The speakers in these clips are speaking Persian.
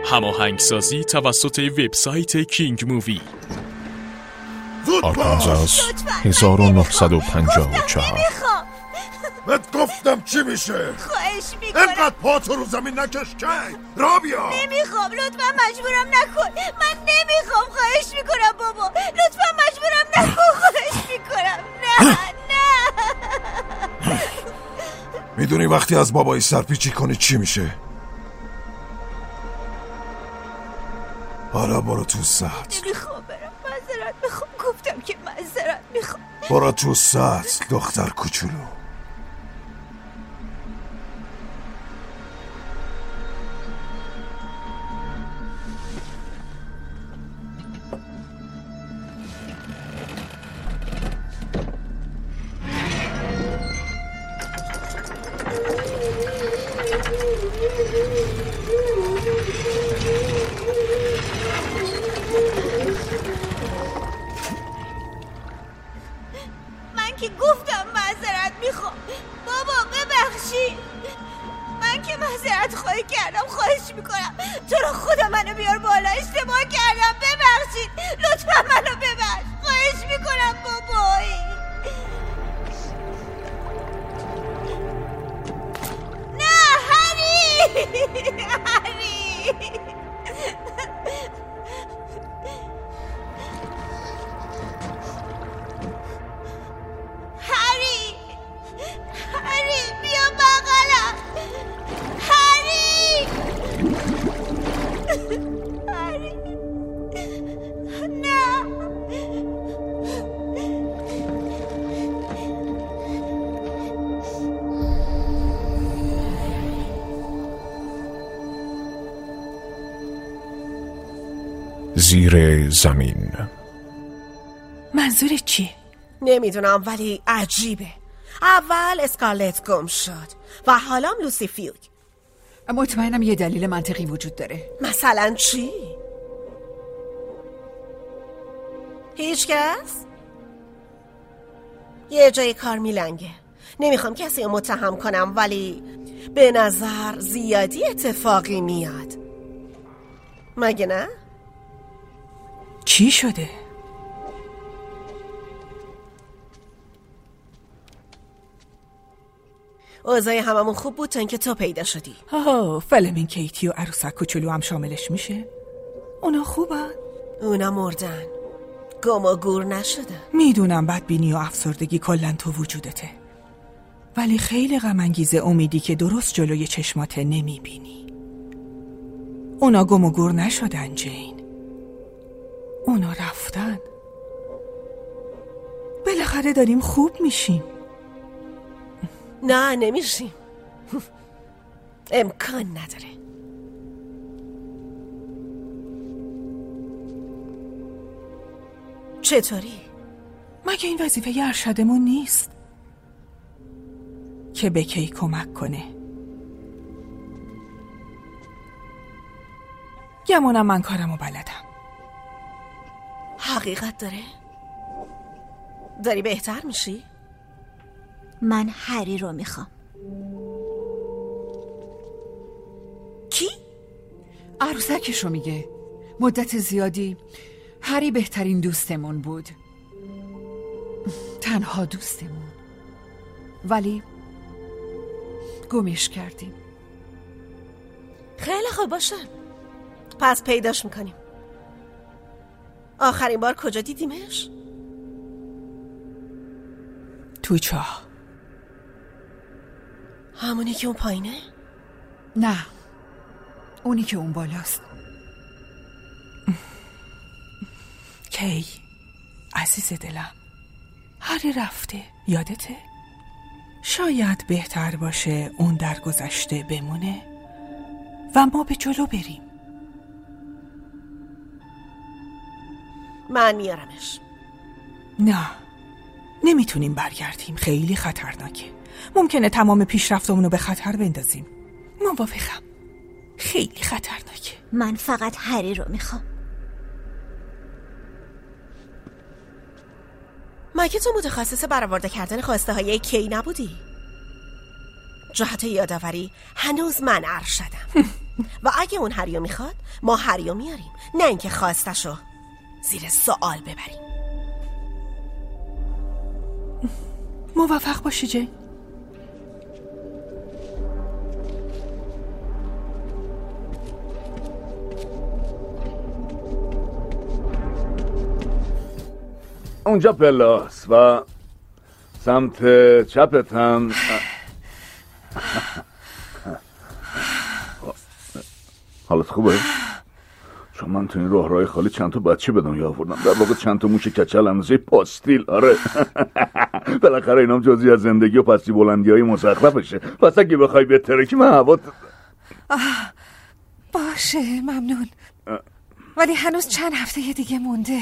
هماهنگسازی توسط وبسایت کینگ مووی. آرکانزاس 1954. بهت گفتم چی میشه؟ خواهش میکنم اینقدر پاتو رو زمین نکش که رابیا. نمیخوام، لطفا مجبورم نکن. من نمیخوام، خواهش میکنم بابا، لطفا مجبورم نکن، خواهش میکنم. نه میدونی وقتی از بابایی سرپیچی کنی چی میشه؟ حالا برو تو سطل. نمیخوام برم، معذرت میخوام، گفتم که معذرت میخوام. برو تو سطل دختر کوچولو. من که گفتم معذرت میخوام بابا، ببخشید. من که معذرت خواهی کردم، خواهش میکنم تو رو خدا منو بیار بالا، اشتباه کردم، ببخشید، لطفا منو ببخش، خواهش میکنم بابایی. نه هری هری هری بیا بغلم. هری نه. زیر زمین. منظورت چیه؟ نمیدونم ولی عجیبه. اول اسکارلت گم شد و حالا لوسی فیلگ. مطمئنم یه دلیل منطقی وجود داره. مثلا چی؟ هیچ کس؟ یه جای کار میلنگه. نمیخوام کسی رو متهم کنم ولی به نظر زیادی اتفاقی میاد. مگه نه؟ چی شده؟ اوضاع هممون خوب بود تا اینکه تو پیدا شدی. فلمین کیتی و عروسک کوچولو هم شاملش میشه؟ اونا خوبن؟ اونا مردن، گم و گور نشدن. میدونم بدبینی و افسردگی کلن تو وجودته، ولی خیلی غم انگیزه امیدی که درست جلوی چشمات نمیبینی. اونا گم و گور نشدن جین، اونا رفتن. بالاخره داریم خوب میشیم. نه نمیشیم. امکان نداره. چطوری؟ مگه این وظیفه ارشدمون نیست که به کی کمک کنه؟ گمونم من کارمو بلدم. حقیقت داره؟ داری بهتر میشی؟ من هری رو میخوام. کی؟ عروسکش رو میگه. مدت زیادی هری بهترین دوستمون بود، تنها دوستمون، ولی گمش کردیم. خیلی خوب باشه، پس پیداش میکنیم. آخرین بار کجا دیدیمش؟ تو چاه. همونی که اون پایینه؟ نه، اونی که اون بالاست. کی عزیز دلم، هری رفته، یادته؟ شاید بهتر باشه اون در گذشته بمونه و ما به جلو بریم. من میارمش. نه، نمیتونیم برگردیم، خیلی خطرناکه. ممکنه تمام پیشرفتمون رو به خطر بندازیم. موافقم، خیلی خطرناکه. من فقط هری رو میخوام. مگه تو متخصص برآورده کردن خواسته های کی نبودی؟ جهت یادآوری هنوز من ارشدم. و اگه اون هریو میخواد ما هریو میاریم، نه اینکه خواستشو زیر سوال ببریم. موفق باشی جین. اونجا پلاس و سمت چپت هم. حالت خوبه؟ چون من تو این راهروهای خالی چند تا بچه به دنیا آوردم، در واقع چند تا موش کچل اندازه پاستیل. آره بالاخره اینام جزئی از زندگی و پستی بلندی های مزخرفشه. پس اگه بخوای بهتره که من هوا باشه ممنون، ولی هنوز چند هفته دیگه مونده.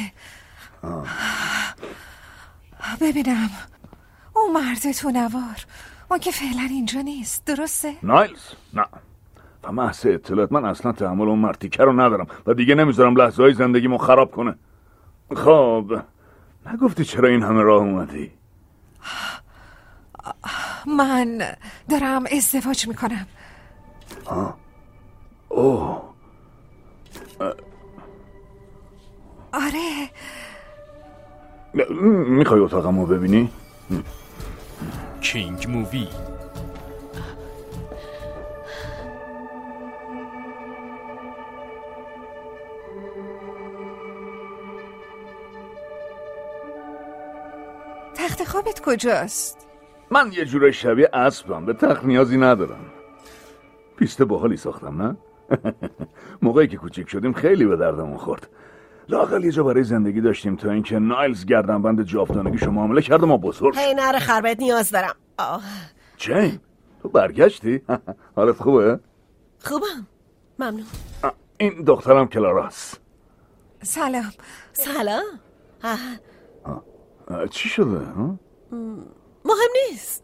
ببینم اون مرد تو نوار، اون که فعلا اینجا نیست، درسته؟ نایلز؟ نه، و محض اطلاعات من اصلا تحمل اون مرتیکه رو ندارم و دیگه نمیذارم لحظه های زندگیمو خراب کنه. خب نگفتی چرا این همه راه اومدی؟ من دارم ازدواج میکنم. اوه آره. میخوای اتاقمو ببینی؟ کینگ مووی. تخت خوابت کجاست؟ من یه جوره شبیه اسبم، به تخت نیازی ندارم. پیست باحالی ساختم نه؟ موقعی که کوچیک شدیم خیلی به دردمون خورد. لااقل یه جا برای زندگی داشتیم تا اینکه نایلز گردنبند جاودانگیشو معامله کرد و ما بزرگ. هی نره خربت نیاز دارم. جین تو برگشتی؟ حالت خوبه؟ خوبم ممنون. این دخترم کلاراست. سلام. سلام. چی شده؟ مهم نیست.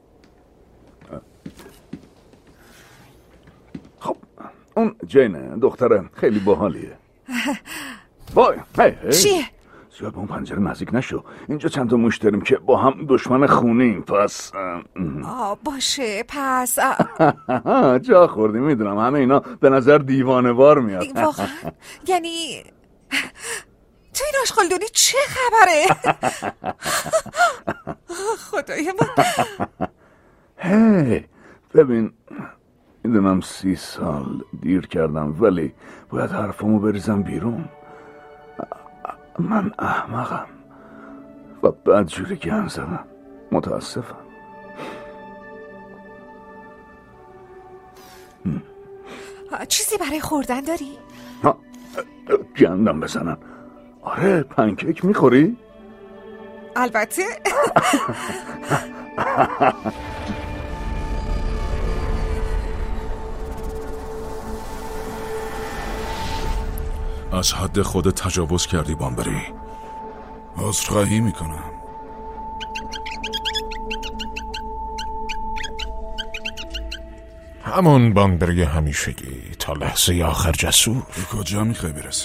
خب اون جینه، دختره خیلی باحالیه. وای هی چیه؟ زیاد به اون پنجره نزدیک نشو، اینجا چند تا موش داریم که با هم دشمن خونیم. پس باشه پس جا خوردی. میدونم همه اینا به نظر دیوانه وار میاد. واقعا؟ یعنی تو این آشغالدونی چه خبره؟ خدای من. هی ببین، میدونم 30 سال دیر کردم ولی باید حرفمو بریزم بیرون. من احمقم و بدجوری گند زدم. متاسفم. چیزی برای خوردن داری؟ گندم بزنن. آره پنکیک میخوری؟ البته. از حد خودت تجاوز کردی بانبری. عذرخواهی میکنم. همون بانبری همیشگی تا لحظه آخر جسور. به کجا میخوای برسی؟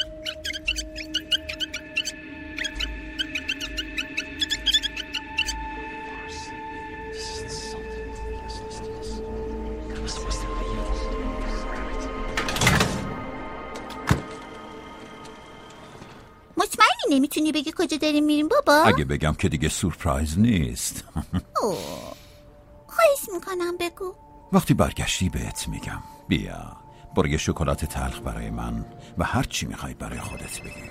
نمیتونی بگی کجا داریم میریم بابا؟ اگه بگم که دیگه سورپرایز نیست. خواهش میکنم بگو. وقتی برگشتی بهت میگم. بیا برو یه شکلات تلخ برای من و هر چی میخوای برای خودت بگیر.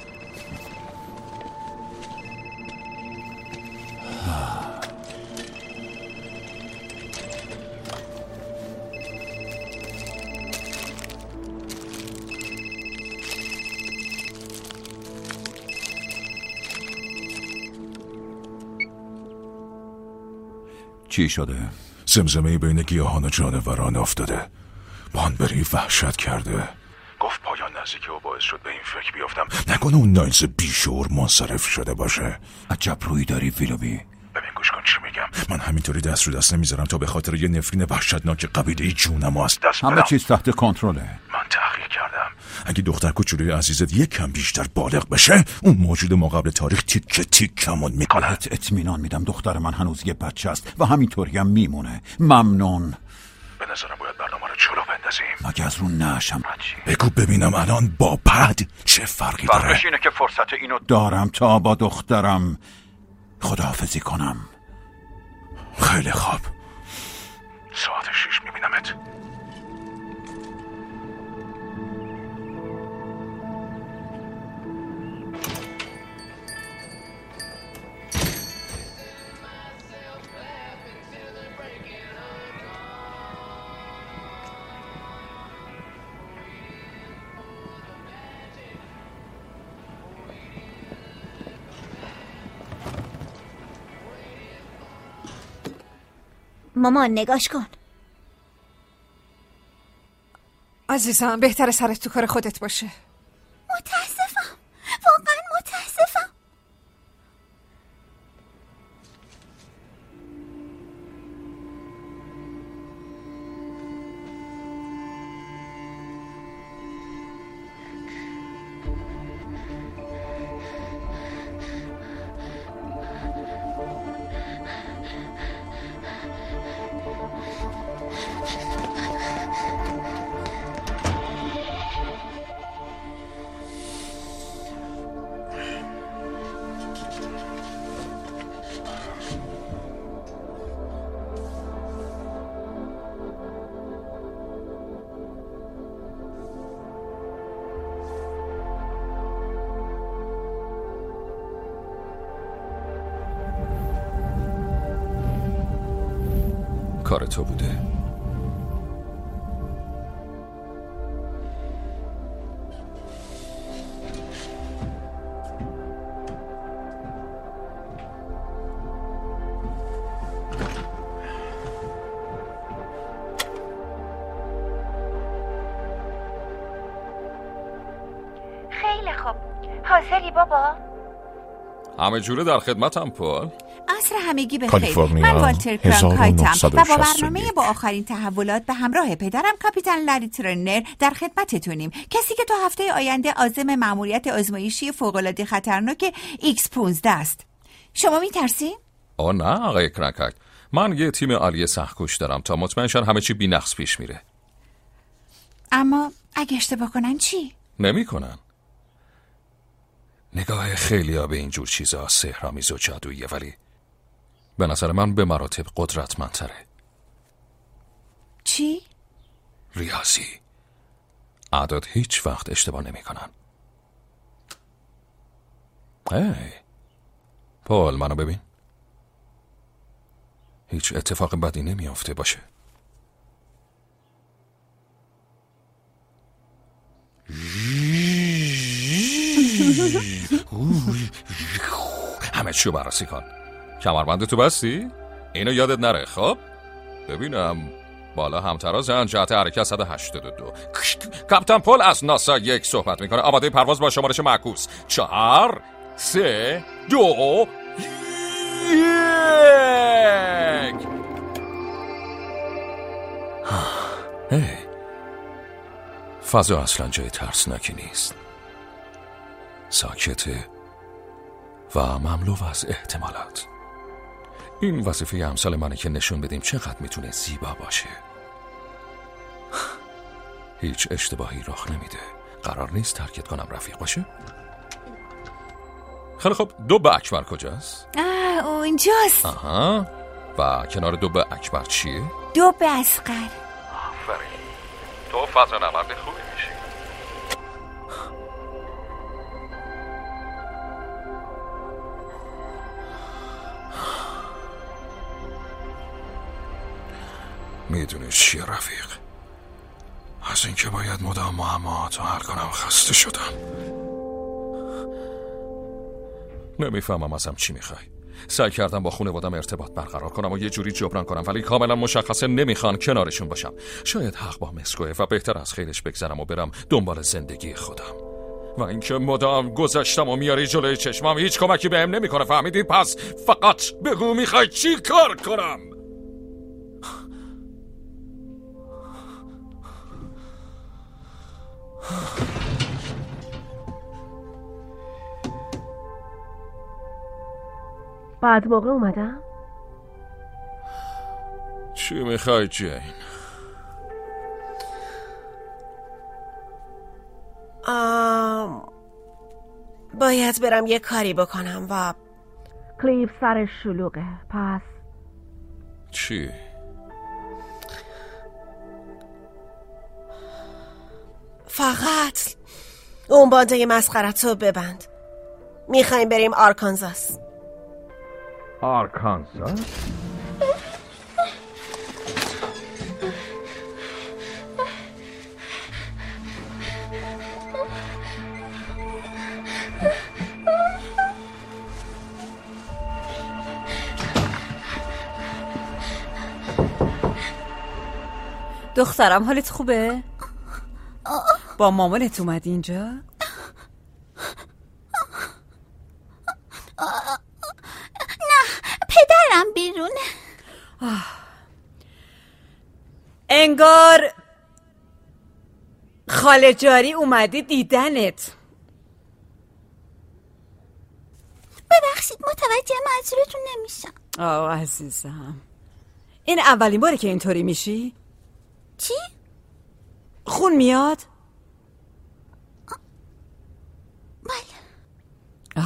چی شده؟ زمزمه بین گیاهان و جانوران افتاده. بانبری وحشت کرده. گفت پایان نزدیکه و باعث شد به این فکر بیافتم نکنه اون نایلز بیشعور منصرف شده باشه. عجب روی داری ویلوبی. ببین گوش کن چی میگم. من همینطوری دست رو دست نمیذارم تا به خاطر یه نفرین وحشتناک قبیله جونمو از دست بدم. همه چیز تحت کنترله. من تحقیق کردم. اگه دختر کوچولوی عزیزت یک کم بیشتر بالغ بشه، اون موجود ما قبل تاریخ تیکه تیکمون میکنه. بهت اطمینان میدم دختر من هنوز یه بچه است و همینطوری هم میمونه. ممنون. به نظرم باید برنامه رو جلو بندازیم. مگه از رو نشم؟ بگو ببینم الان با پد چه فرقی داره؟ فرقش اینه که فرصت اینو دارم تا با دخترم خداحافظی کنم. خیلی خوب، ساعت 6 میبینمت. مامان نگاش کن. عزیزم بهتره سرت تو کار خودت باشه. متاسفم، واقعا متاسفم. کار تو بوده؟ خیلی خوب. حاضری بابا؟ همه جوره در خدمتم پول. عصر همگی بخیر. کالیفرنیا، من والتر کرانکایتم و با 1961. برنامه با آخرین تحولات به همراه پدرم کاپیتان لری ترنر در خدمتتونیم. کسی که تا هفته آینده عازم مأموریت آزمایشی فوق‌العاده خطرناک X-15 است. شما می‌ترسی؟ نه آقای کرانکایت، من یه تیم عالی سخت‌کوش دارم تا مطمئن شن همه چی بی‌نقص پیش میره. اما اگه اشتباه کنن چی؟ نمی‌کنن. نگاه خیلی‌ها به این جور چیزا سحرآمیز و جادوییه، ولی به نظر من به مراتب قدرتمندتره. چی؟ ریاضی. اعداد هیچ وقت اشتباه نمی‌کنن. هی پول، منو ببین. هیچ اتفاق بدی نمیافته باشه. همه چیو بررسی کن. کمربندتو بستی؟ اینو یادت نره. خب ببینم بالا همترازن، جهت حرکت 182. کاپیتان پول از ناسا 1 صحبت میکنه. آماده پرواز با شمارش معکوس 4 3 2 1. هی، فضا اصلا جای ترسناکی نیست. ساکته و مملو از احتمالات. این وظیفه امثال منه که نشون بدیم چقدر میتونه زیبا باشه. هیچ اشتباهی رخ نمیده. قرار نیست ترکت کنم رفیق باشه. خیلی خب، 2 به اکبر کجاست؟ اونجاست. آها. و کنار 2 به اکبر چیه؟ 2 به اصغر. آفرین، تو فضا نورد خوبی میشی. میدونی چیه رفیق؟ از این که باید مدام معماهاتو حل کنم خسته شدم. نمیفهمم ازم چی میخوای. سعی کردم با خانواده‌ام ارتباط برقرار کنم و یه جوری جبران کنم، ولی کاملا مشخصه نمیخوان کنارشون باشم. شاید حق با مسکوه و بهتر از خیلیش بگذرم و برم دنبال زندگی خودم. و اینکه مدام گذشتم و میاری جلوی چشمم هیچ کمکی بهم نمیکنه. فهمیدی؟ پس فقط بگو میخوای چی کار کنم. بعد موقع اومدم؟ چی میخوای جین؟ باید برم یه کاری بکنم و کلیف سرش شلوغه. پس چی؟ فقط اون باده مسخرتو ببند. میخوایم بریم آرکانزاس. آرکانزاس؟ دخترم حالت خوبه؟ با مامانت اومدی اینجا؟ نه، پدرم بیرونه. انگار خاله جاری اومدی دیدنت. ببخشید متوجه منظورتون نمیشم. عزیزم، این اولین باره که اینطوری میشی؟ چی؟ خون میاد؟ بله.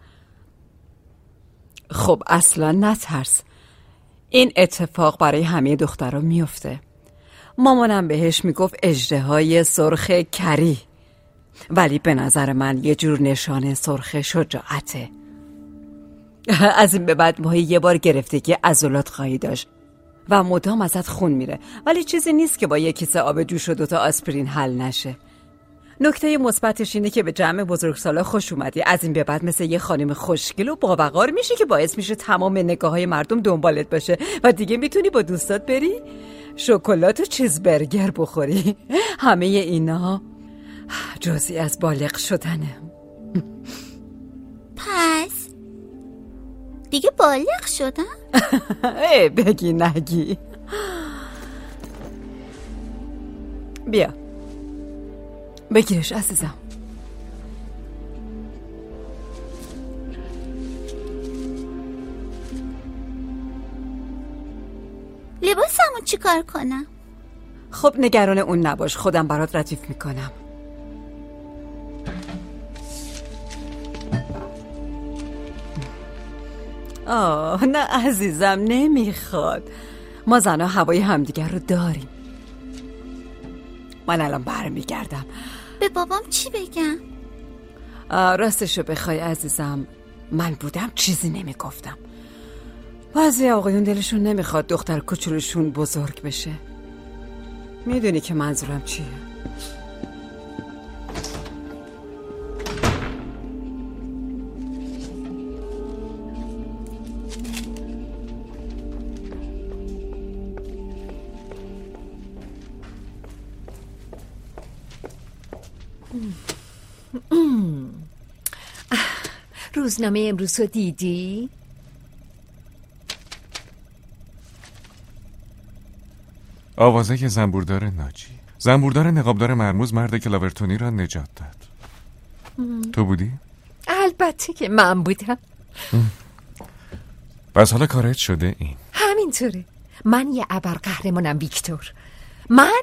خب اصلا نترس، این اتفاق برای همه دخترها میفته. مامانم بهش میگفت اژدهای سرخ کری، ولی به نظر من یه جور نشانه سرخ شجاعته. از این به بعد ماهی یه بار گرفتگی عضلات خواهی داشت و مدام ازت خون میره، ولی چیزی نیست که با یک کیسه آب جوش و 2 آسپرین حل نشه. نکته مثبتش اینه که به جمع بزرگسالا خوش اومدی. از این به بعد مثل یه خانم خوشگل و باوقار میشه که باعث میشه تمام نگاه‌های مردم دنبالت باشه و دیگه میتونی با دوستات بری شکلات و چیزبرگر بخوری. همه اینا جزئی از بالغ شدنه. پس دیگه بالغ شدم؟ بگی نگی. بیا بگیرش عزیزم. لباسمو چی کار کنم؟ خب نگران اون نباش، خودم برات ردیف میکنم. نه عزیزم نمیخواد، ما زنها هوای همدیگر رو داریم. من الان برمیگردم. به بابام چی بگم؟ راستشو بخوای عزیزم، من بودم چیزی نمیگفتم. بعضی آقایون دلشون نمیخواد دختر کوچولوشون بزرگ بشه. میدونی که منظورم چیه؟ روزنامه امروز رو دیدی؟ آوازه که زنبوردار ناجی، زنبوردار نقابدار مرموز مرد کلاورتونی را نجات داد. تو بودی؟ البته که من بودم. پس حالا کارت شده این؟ همینطوره. من یه ابرقهرمانم ویکتور. من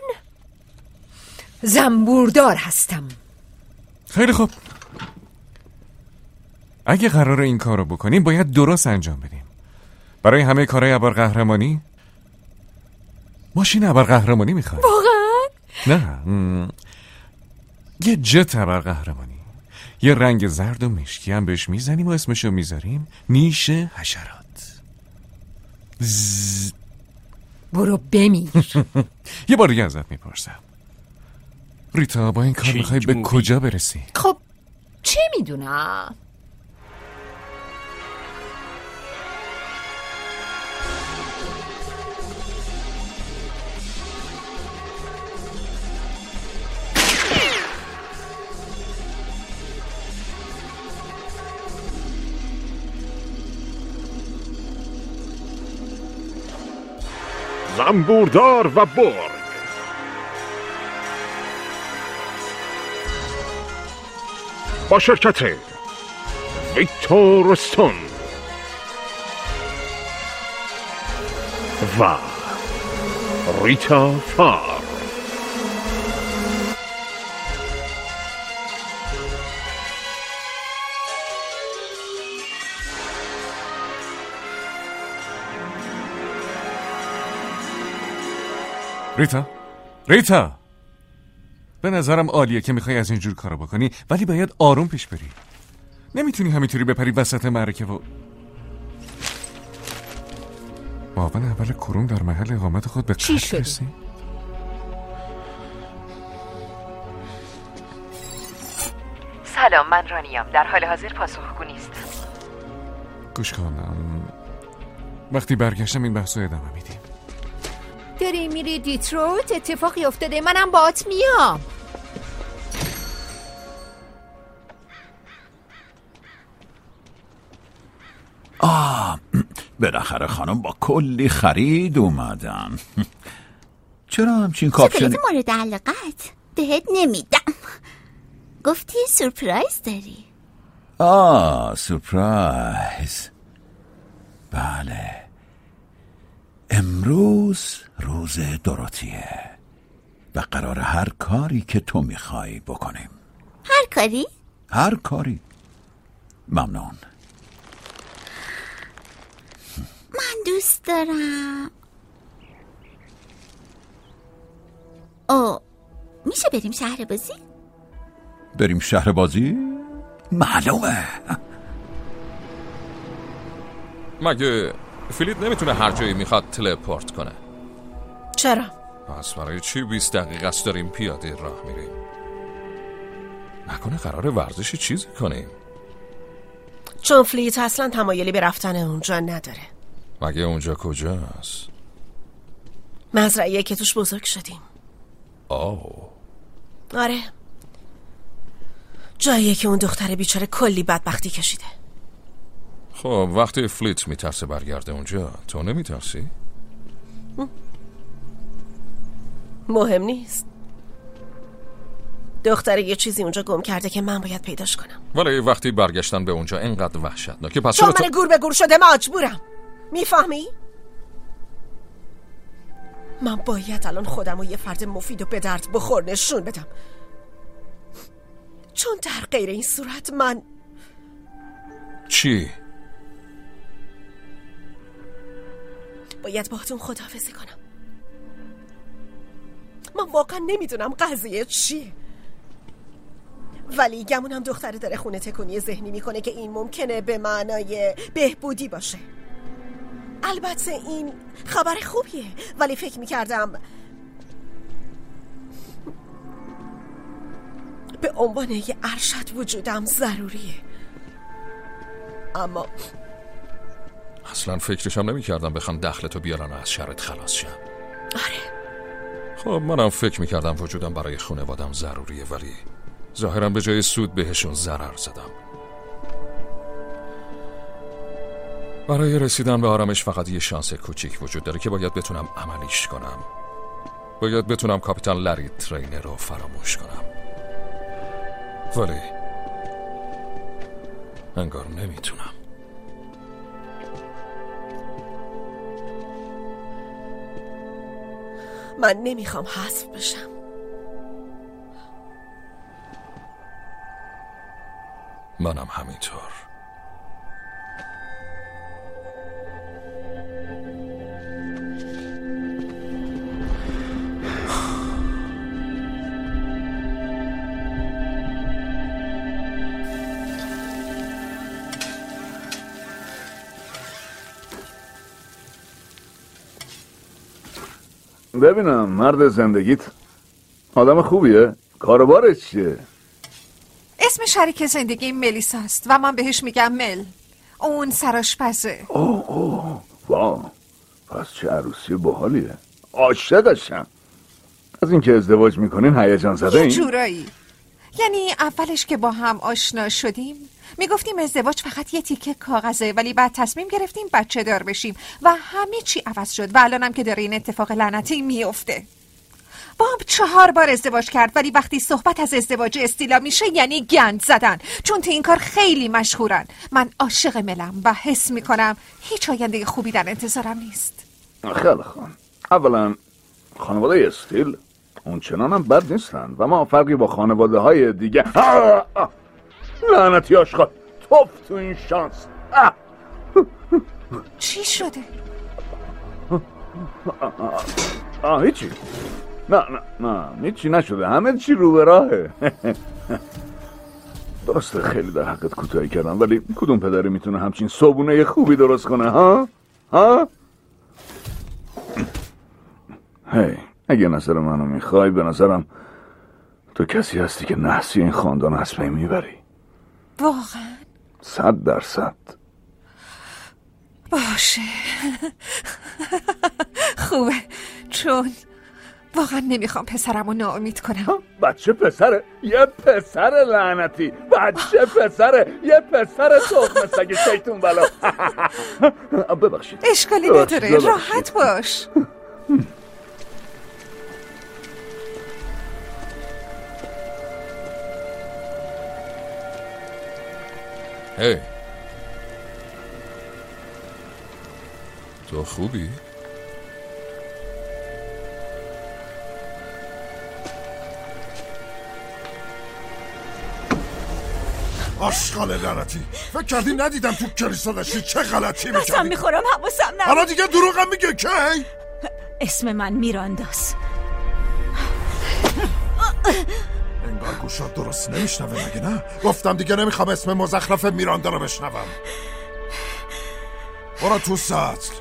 زنبوردار هستم. خیلی خوب، اگه قرار این کار رو بکنیم باید درست انجام بدیم. برای همه کارهای ابرقهرمانی ماشین ابرقهرمانی میخوایم. واقعا؟ نه، یه جت ابرقهرمانی، یه رنگ زرد و مشکی هم بهش میزنیم و اسمشو میذاریم نیش حشرات. برو بمیر. یه بار دیگه ازت میپرسم، ریتا با این کار میخوای به کجا برسی؟ خب چه میدونم؟ زنبوردار و برگ. با شرکت ویکتور استون و ریتا فار. ریتا به نظرم عالیه که میخوای از اینجور کارا بکنی، ولی باید آروم پیش بری. نمیتونی همینطوری بپری وسط معرکه و معاون اول کروم در محل اقامت خود به چی شد؟ سلام، من رانیام. در حال حاضر پاسخگو نیستم. گوش کنم، وقتی برگشتم این بحثو ادامه میدیم. داری میری دیترویت؟ اتفاقی افتاده، منم باهات میام. بالاخره خانم با کلی خرید اومدن. چرا همچین کاپشن شکلات مورد علاقت بهت نمیدم. گفتی سورپرایز داری؟ سورپرایز. بله، امروز روز دوراتیه و قرار هر کاری که تو میخوای بکنیم. هر کاری؟ هر کاری. ممنون. من دوست دارم. میشه بریم شهر بازی؟ بریم شهر بازی؟ معلومه. مگه فلیت نمیتونه هر جایی میخواد تلپورت کنه؟ چرا؟ پس برای چی 20 دقیقه است داریم پیاده راه میریم؟ نکنه قراره ورزشی چیزی کنیم؟ چون فلیت اصلا تمایلی به رفتن اونجا نداره. مگه اونجا کجاست؟ مزرعه‌ایه که توش بزرگ شدیم. آره، جاییه که اون دختر بیچاره کلی بدبختی کشیده. خب وقتی فلیت میترسه برگرده اونجا، تو نمیترسی؟ مهم نیست. دختر یه چیزی اونجا گم کرده که من باید پیداش کنم. ولی وقتی برگشتن به اونجا اینقدر وحشتناکه، پس چون من گور به گور شده مجبورم. میفهمی؟ من باید الان خودم و یه فرد مفید و به درد بخور نشون بدم، چون در غیر این صورت من چی؟ باید باهاتون خداحافظی کنم. من واقعا نمیدونم قضیه چیه، ولی گمونم دختره داره خونه تکونی ذهنی میکنه که این ممکنه به معنای بهبودی باشه. البته این خبر خوبیه، ولی فکر میکردم به عنوان یه ارشد وجودم ضروریه. اما اصلا فکرشم نمیکردم بخوام دخلتو بیارن و از شرت خلاص شم. آره. خب منم فکر میکردم وجودم برای خانوادم ضروریه، ولی ظاهرا به جای سود بهشون ضرر زدم. برای رسیدن به آرامش فقط یه شانس کوچیک وجود داره که باید بتونم عملیش کنم. باید بتونم کاپیتان لری ترینر رو فراموش کنم، ولی انگار نمیتونم. من نمیخوام حذف بشم. منم همینطور. ببینم مرد زندگیت آدم خوبیه؟ کاروبارش چیه؟ اسم شریک زندگی ملیسا است و من بهش میگم مل. اون سرآشپزه. واو، پس چه عروسی باحالیه. عاشقشم. از اینکه ازدواج میکنین هیجان زده این؟ یه جورایی. یعنی اولش که با هم آشنا شدیم میگفتیم ازدواج فقط یه تیکه کاغذه، ولی بعد تصمیم گرفتیم بچه دار بشیم و همه چی عوض شد و الانم که داره این اتفاق لعنتی میفته. با هم 4 بار ازدواج کرد، ولی وقتی صحبت از ازدواج استیلا میشه یعنی گند زدن، چون تو این کار خیلی مشهورن. من عاشق ملم و حس میکنم هیچ آینده خوبی در انتظارم نیست. خیلی خوب. اولا خانواده استیل اون چنان هم بد نیستن و ما فرقی با خانواده های دیگه. لعنتی آشقال، توف تو این شانس. چی شده؟ هیچی. نه هیچی نشده، همه چی رو به راهه. درسته خیلی در حقت کوتاهی کردم، ولی کدوم پدری میتونه همچین صابونه خوبی درست کنه؟ ها؟ هی، اگه نظر منو میخوای، به نظرم تو کسی هستی که نحسی این خاندان از بین میبری. واقعا؟ 100%. باشه. خوبه، چون واقعا نمیخوام پسرمو ناامید کنم. بچه پسره؟ یه پسر لعنتی. بچه پسره؟ یه پسر تخم سگ شیطون بلا. ببخشید. اشکالی نداره، راحت باش. هی، تو خوبی؟ آشغال لعنتی، فکر کردی ندیدم تو کلیسا داشتی چه غلطی میکردی؟ قسم میخورم حواسم نبود. حالا دیگه دروغم میگه کی؟ اسم من میرانداست. انگار گوشات درست نمیشنوه مگه نه؟ گفتم دیگه نمیخوام اسم مزخرف میراندا رو بشنوم. برو تو سطل.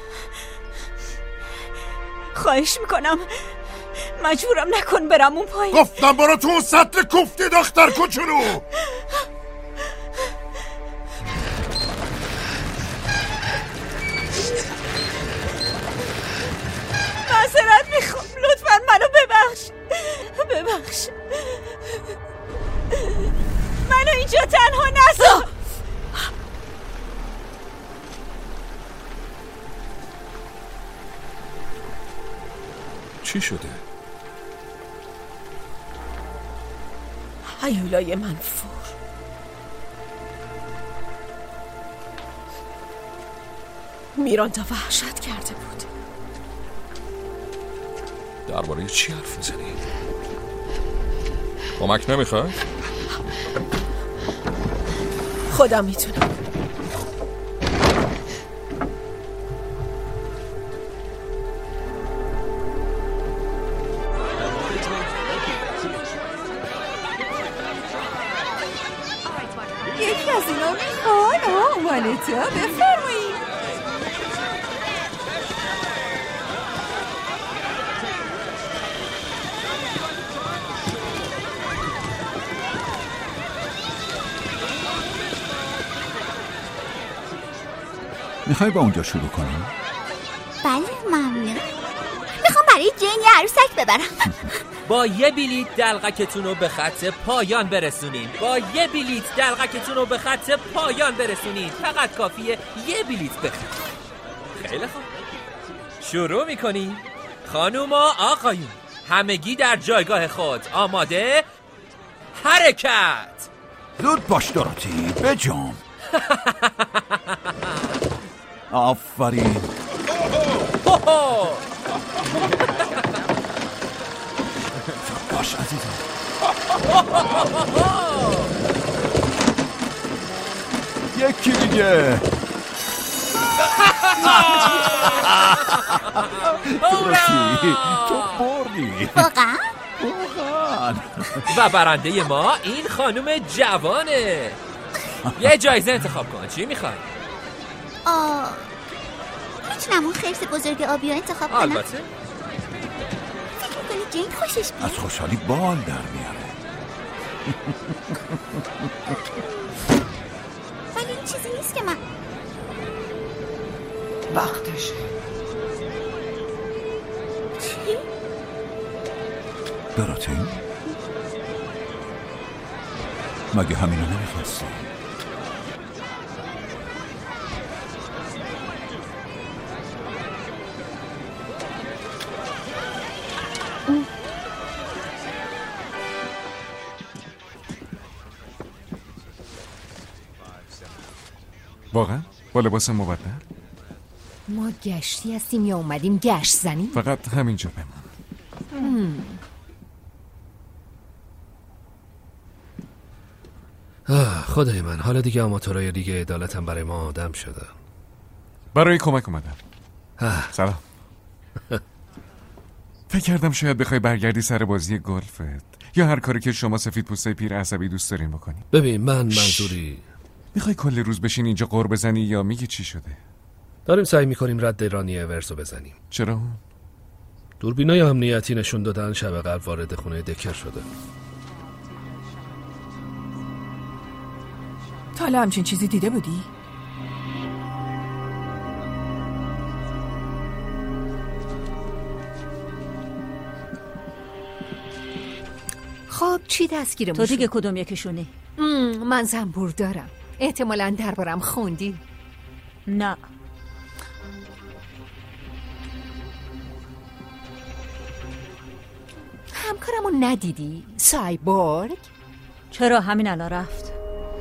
خواهش میکنم مجبورم نکن برم اون پایین. گفتم برو تو سطل کوفتی دختر کوچولو. معذرت میخوام، لطفا منو ببخش. منو اینجا تنها نذار. چی شده؟ هیولای منفور. میراندا وحشت کرده بود. درباره چی حرف میزنی؟ کمک نمیخوای؟ خودم میتونم. یکی از اینا میخوان. والتا بفرمایید. میخوای با اونجا شروع کنیم؟ بله ممنون. میخوام برای جین یه عروسک ببرم. با یه بلیت دلقکتون رو به خط پایان برسونین. فقط کافیه یه بلیت بخرید. خیلی خوب، شروع میکنیم. خانوما آقایون، همگی در جایگاه خود. آماده؟ حرکت. زود باش دوروتی، بجام. آفرین. باش عزیزم. یکی دیگه. دوروتی، تو بردی. واقعا؟ و برنده ما این خانم جوانه. یه جایزه انتخاب کن. چی میخوای؟ میتونم اون خرس بزرگ آبی رو انتخاب کنم؟ البته. فکر میکنی جین خوشش بیاد؟ از خوشحالی بال در میاره. ولی این چیزی نیست که من وقتشه. چی؟ دوروتی؟ مگه همینو نمیخواستی؟ واقعا؟ با لباس مبدل؟ ما گشتی هستیم یا اومدیم گشت زنیم؟ فقط همینجا بمان. خدای من، حالا دیگه آماتورای لیگ عدالتم برای ما آدم شده. برای کمک اومدم. سلام. فکر کردم شاید بخوای برگردی سر بازی گلفت یا هر کاری که شما سفید پوستای پیر عصبی دوست دارین بکنی. ببین من منظوری میخوای کل روز بشین اینجا قور بزنی یا میگی چی شده؟ داریم سعی میکنیم رد رانی اورزو بزنیم. چرا؟ دوربینای امنیتی نشون دادن شب قبل وارد خونه دکر شده. تا حالا همچین چیزی دیده بودی؟ خب چی دستگیرمون تو دیگه کدوم یکیشونی؟ من زنبور دارم. احتمالاً دربارم خوندی. نه. همکارمو ندیدی؟ سایبورگ؟ چرا همین الان رفت؟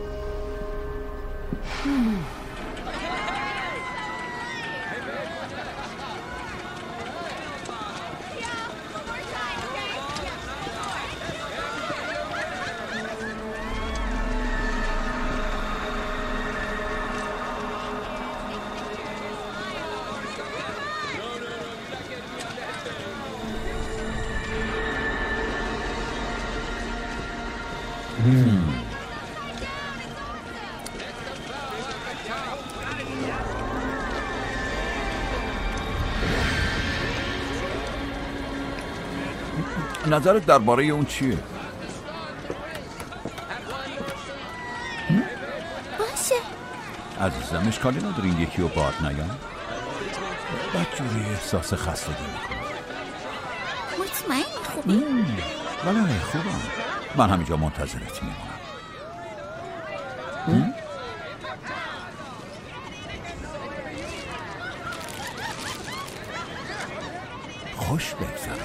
نظرت درباره اون چیه؟ باشه عزیزم اشکالی نداره این یکی رو باد نگم؟ بدجوری احساس خستگی میکنه. مطمئن خوبی؟ بله خوبم. من همینجا منتظرت میمونم. خوش بگذره.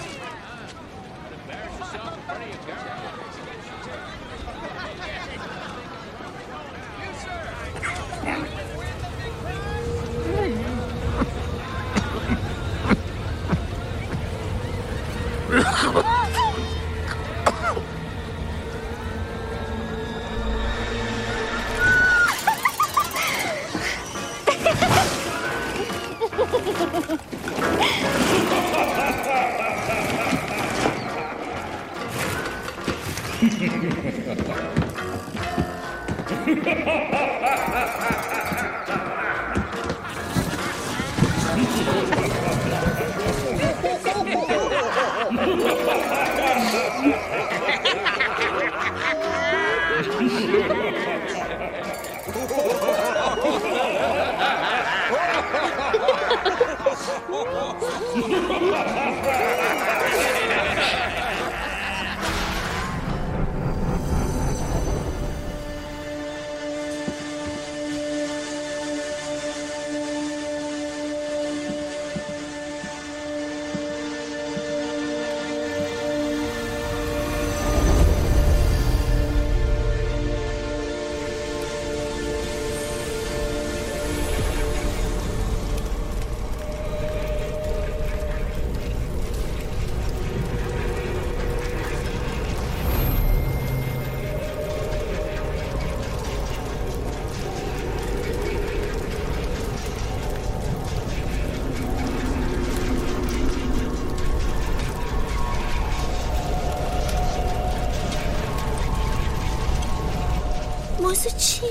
موضوع چیه؟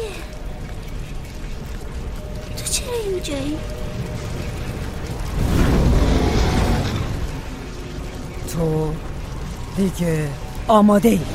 تو چرا اینجایی؟ تو دیگه آماده ای؟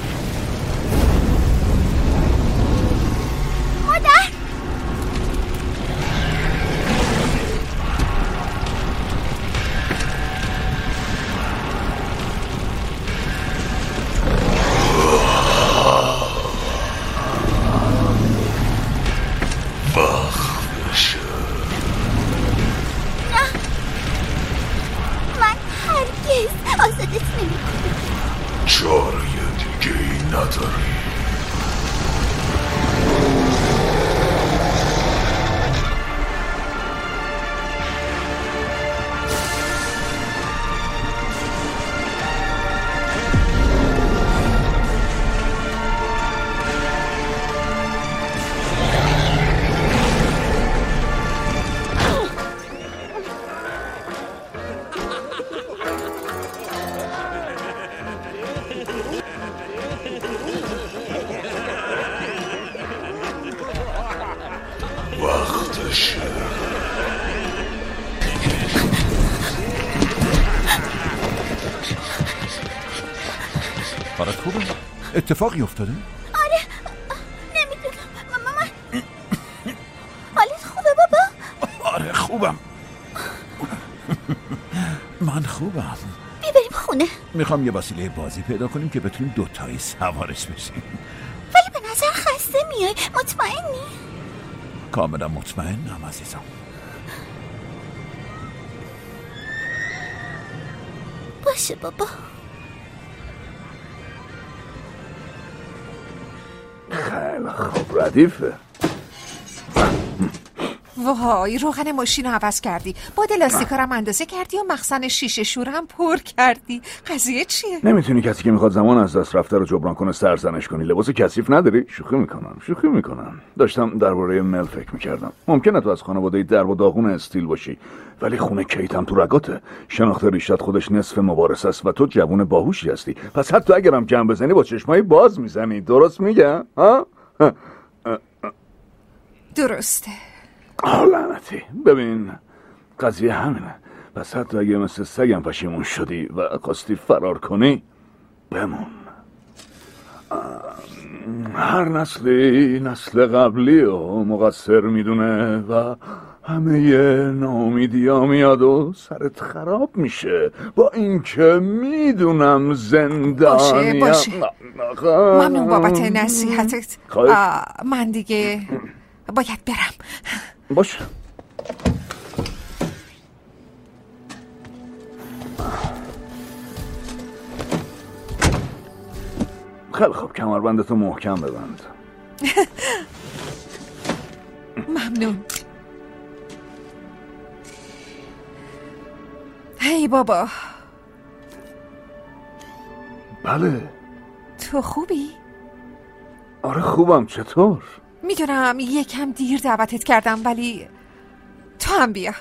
بشه. برات خوبه؟ اتفاقی افتاده؟ آره نمیدونم من حالت خوبه بابا؟ آره خوبم. من خوبم. بریم خونه. میخوام یه وسیله بازی پیدا کنیم که بتونیم دوتایی سوارش بشیم. ولی به نظر خسته میای. مطمئنی؟ کاملا مطمئنم عزیزم. باشه بابا. خیلی خوب ردیفه. وای روغن ماشین رو عوض کردی، باد لاستیکارم اندازه کردی و مخزن شیشه شورم پر کردی. قضیه چیه؟ نمیتونی کسی که میخواد زمان از دست رفته رو جبران کنه سرزنش کنی. لباس کثیف نداری؟ شوخی میکنم. داشتم درباره مل فکر میکردم. ممکنه تو از خانواده درب و داغون استیل باشی، ولی خونه کیت هم تو رگاته. شناخت ریشت خودش نصف مبارزه است و تو جوون باهوشی هستی. پس حتی اگرم جنب بزنی با چشمای باز میزنی. درست میگم؟ ها؟ درسته. لعنتی. ببین قضیه همینه. پس حتی اگه مثل سگم پشیمون شدی و خواستی فرار کنی بمون. هر نسلی نسل قبلی رو مقصر میدونه و همه ناامیدی ها میاد و سرت خراب میشه با اینکه میدونم زندانی. باشه ممنون بابت نصیحتت. من دیگه باید برم. باشه. خیلی خوب کمربندتو محکم ببند. ممنون. هی بابا. بله. تو خوبی؟ آره خوبم. چطور؟ میدونم یکم دیر دعوتت کردم ولی تو هم بیا.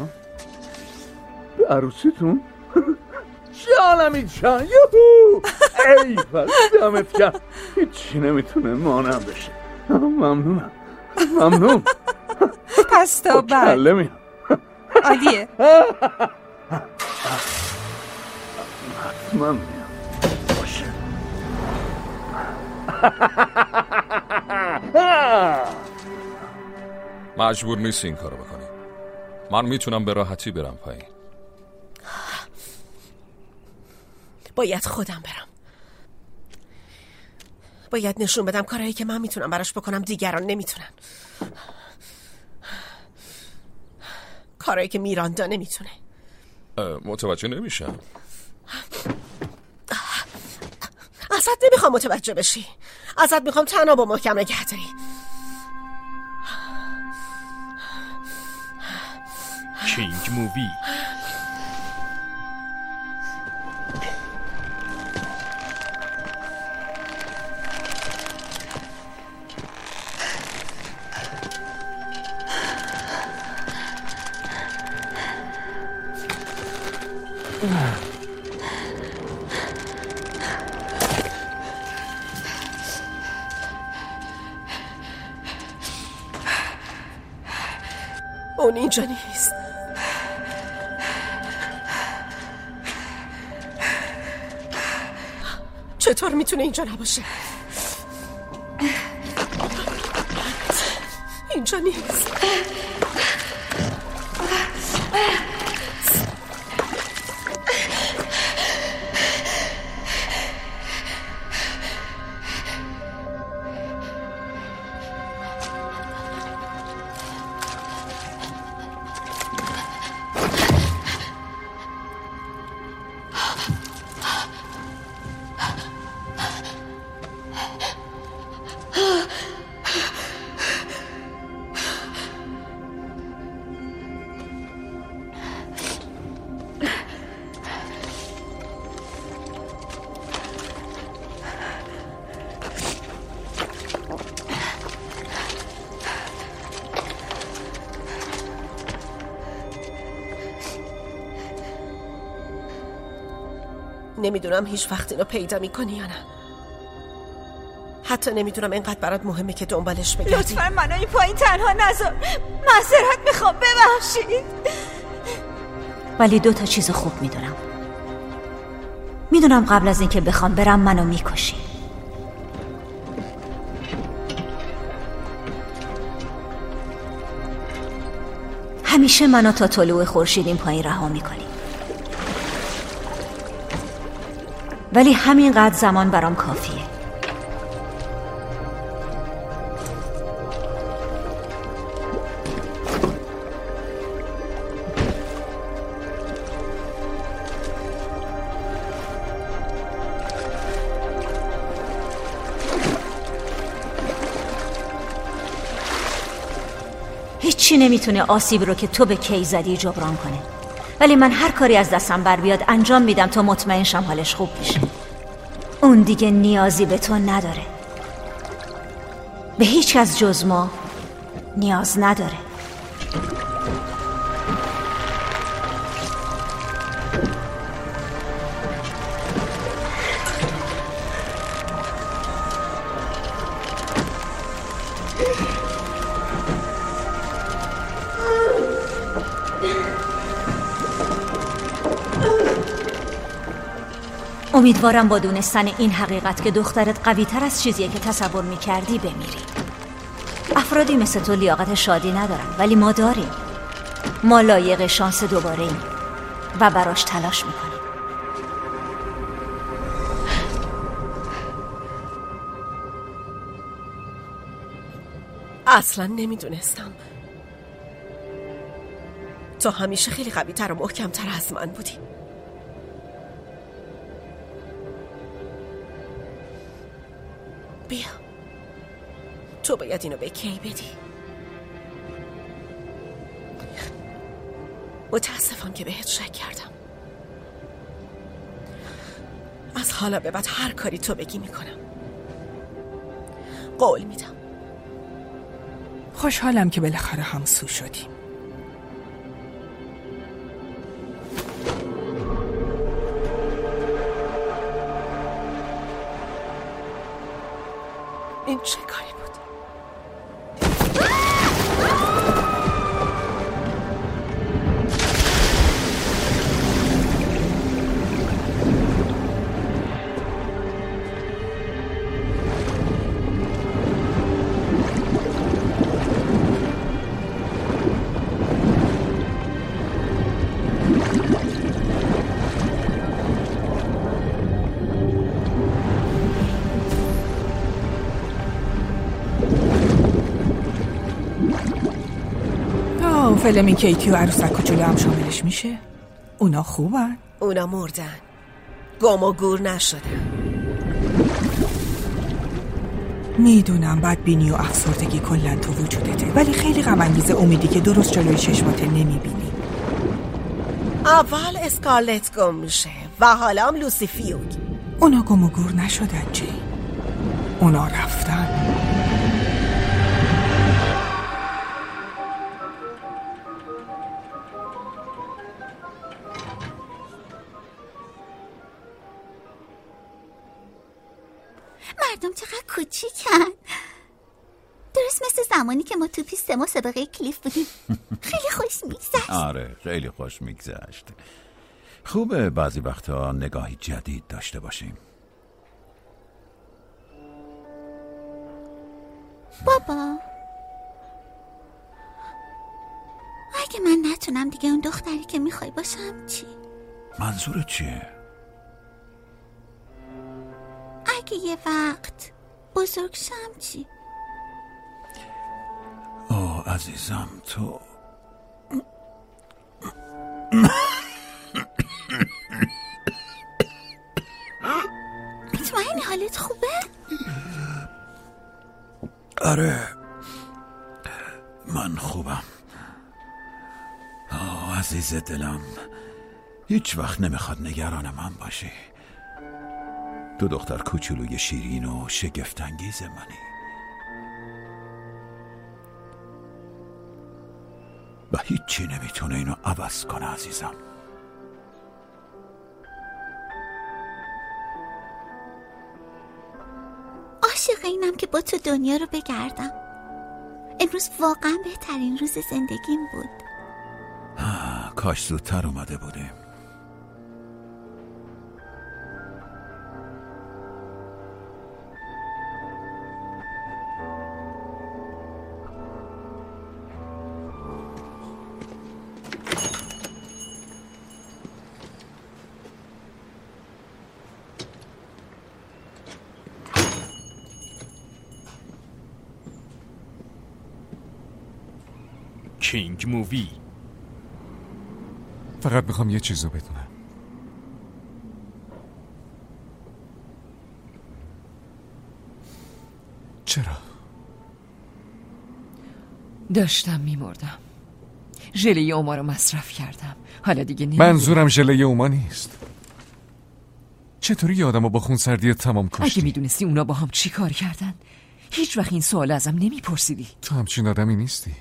به عروسیتون؟ جانمی جان. یوهو ای دمت کرد. هیچی نمیتونه مانم بشه. ممنونم. پس تا بعد. کله میام. عالیه. حتما میام. باشه. مجبور نیستی این کارو بکنی. من میتونم به راحتی برم پایین. باید خودم برم. باید نشون بدم کارهایی که من میتونم براش بکنم دیگران نمیتونن. کارهایی که میراندا نمیتونه. متوجه نمیشم. ازت نمیخوام متوجه بشی. ازت میخوام تنها با محکم نگه داری. کینگ مووی. اون اینجا نیست. چطور میتونه اینجا نباشه؟ اینجا نیست. نمیدونم هیچ وقت اینو پیدا میکنی یا نه. حتی نمیدونم اینقدر برات مهمه که دنبالش بگردی. لطفا منو این پایین تنها نذار. معذرت میخوام، ببخشید. ولی 2 چیز خوب میدونم قبل از اینکه بخوام برم منو میکشی. همیشه منو تا طلوع خورشید این پایین رها میکنی، ولی همینقدر زمان برام کافیه. هیچی نمیتونه آسیب رو که تو به کی زدی جبران کنه، ولی من هر کاری از دستم بر بیاد انجام میدم تا مطمئن شم حالش خوب بشه. اون دیگه نیازی به تو نداره، به هیچ کس جز ما نیاز نداره. امیدوارم با دونستن این حقیقت که دخترت قوی تر از چیزیه که تصور میکردی بمیری. افرادی مثل تو لیاقت شادی ندارن، ولی ما داریم. ما لایق شانس دوباره ایم و براش تلاش میکنیم. اصلا نمیدونستم. تو همیشه خیلی قوی تر و محکم تر از من بودی. بیا، تو باید اینو به کی بدی. متاسفم که بهت شک کردم. از حالا به بعد هر کاری تو بگی میکنم. قول میدم. خوشحالم که بالاخره همسو شدیم. این چه کاری بود؟ فیلم کیتی و عروسک کوچولو هم شاملش میشه؟ اونا خوبن؟ اونا مردن، گم و گور نشدن. میدونم بدبینی و افسردگی کلا تو وجودته، ولی خیلی غم انگیزه امیدی که درست جلوی چشمات نمیبینی. اول اسکارلت گم میشه و حالا هم لوسی فیوگ. اونا گم و گور نشدن جین، اونا رفتن. مردم چقدر کوچیکن، درست مثل زمانی که ما تو پیست مسابقه کلیف بودیم. خیلی خوش میگذشت. آره خیلی خوش میگذشت. خوبه بعضی وقتا نگاهی جدید داشته باشیم. بابا، اگه من نتونم دیگه اون دختری که میخوای باشم چی؟ منظورت چیه؟ اگه یه وقت بزرگ شم چی؟ اوه عزیزم تو مطمئنی حالت خوبه؟ آره من خوبم. اوه عزیز دلم، هیچ وقت نمیخواد نگران من باشی. تو دختر کوچولوی شیرین و شگفت‌انگیز منی و هیچی نمیتونه اینو عوض کنه عزیزم. عاشق اینم که با تو دنیا رو بگردم. امروز واقعا بهترین روز زندگیم بود. کاش زودتر اومده بودیم. کینگ مووی. فقط میخوام یه چیزو بدونم. چرا؟ داشتم میمردم. ژله اوما رو مصرف کردم. حالا دیگه نمیدونم. منظورم ژله اوما نیست. چطوری یه آدمو با خونسردی تمام کشتی؟ اگه میدونستی اونا با هم چی کار کردن هیچ وقت این سوال ازم نمیپرسیدی. تو همچین آدمی نیستی.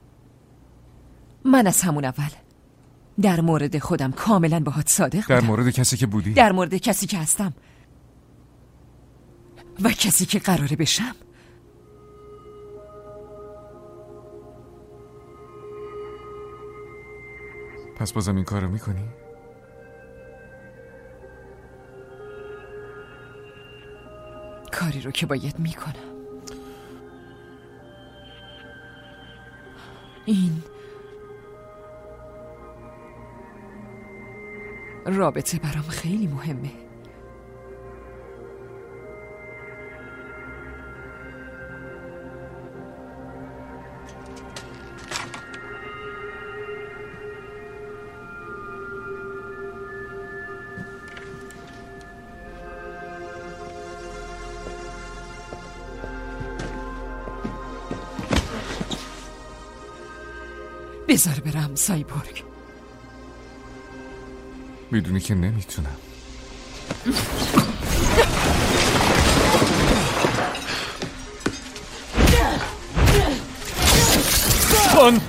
من از همون اول در مورد خودم کاملا باهات صادق در بودم. مورد کسی که بودی؟ در مورد کسی که هستم و کسی که قراره بشم. پس بازم این کارو میکنی؟ کاری رو که باید میکنم. این رابطه برام خیلی مهمه. بذار برم سایبورگ. میدونی که نمیتونم. خان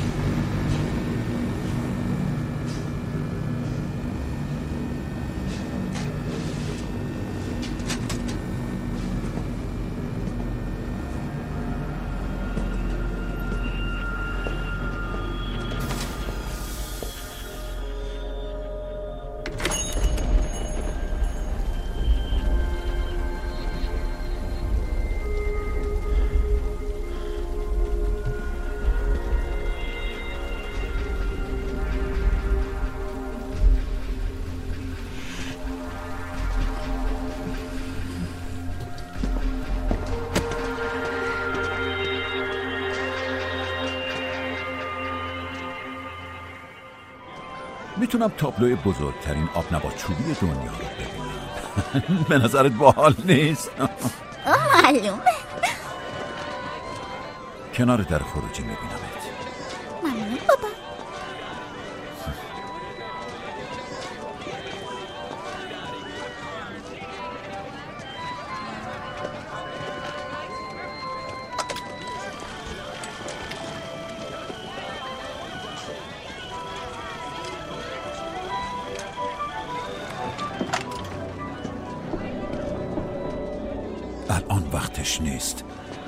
میتونم تابلوی بزرگترین آبنبات چوبی دنیا رو ببینم. به نظرت باحال نیست؟ معلومه. کنار در خروجی میبینمت. ممنون بابا. الان وقتش نیست.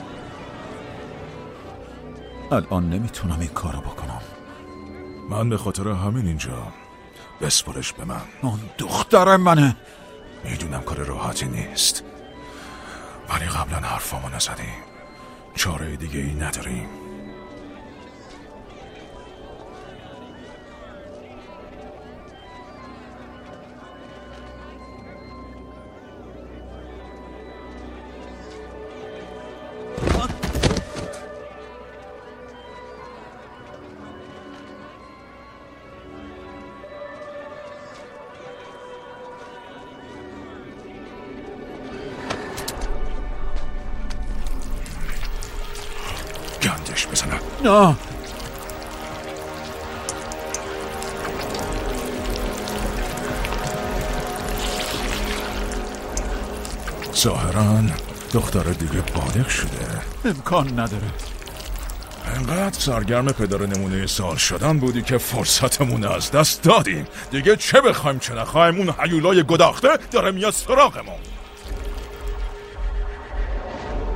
الان نمیتونم این کارو بکنم. من به خاطر همین اینجا. بسپرش به من. اون دختر منه. میدونم کار راحتی نیست، ولی قبلا حرفامو نزدیم. چاره دیگه ای نداریم. گندش بزنم. نه ظاهراً دختر دیگه بالغ شده. امکان نداره. انقدر سرگرم پدر نمونه سال شدن بودی که فرصتمون از دست دادیم. دیگه چه بخوایم چه نخوایم اون هیولای گداخته داره میاد سراغمون.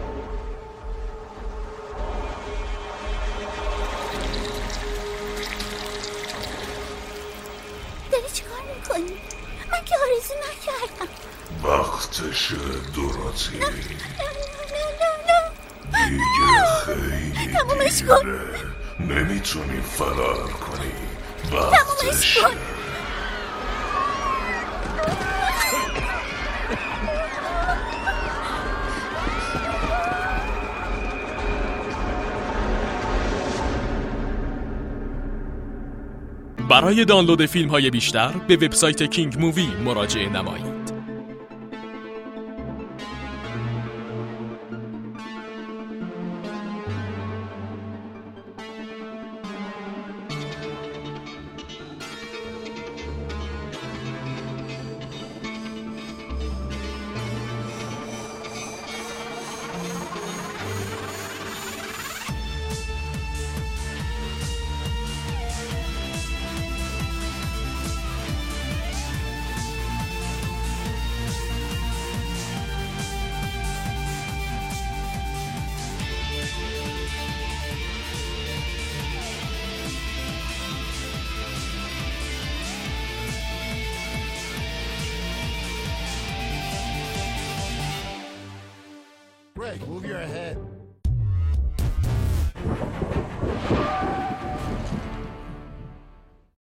وقتشه دوراتی. دیگه خیلی تمومش کن. نمیتونی فرار کنی. تمومش کن. برای دانلود فیلم های بیشتر به وبسایت کینگ مووی مراجعه نمایید. Greg, move your head.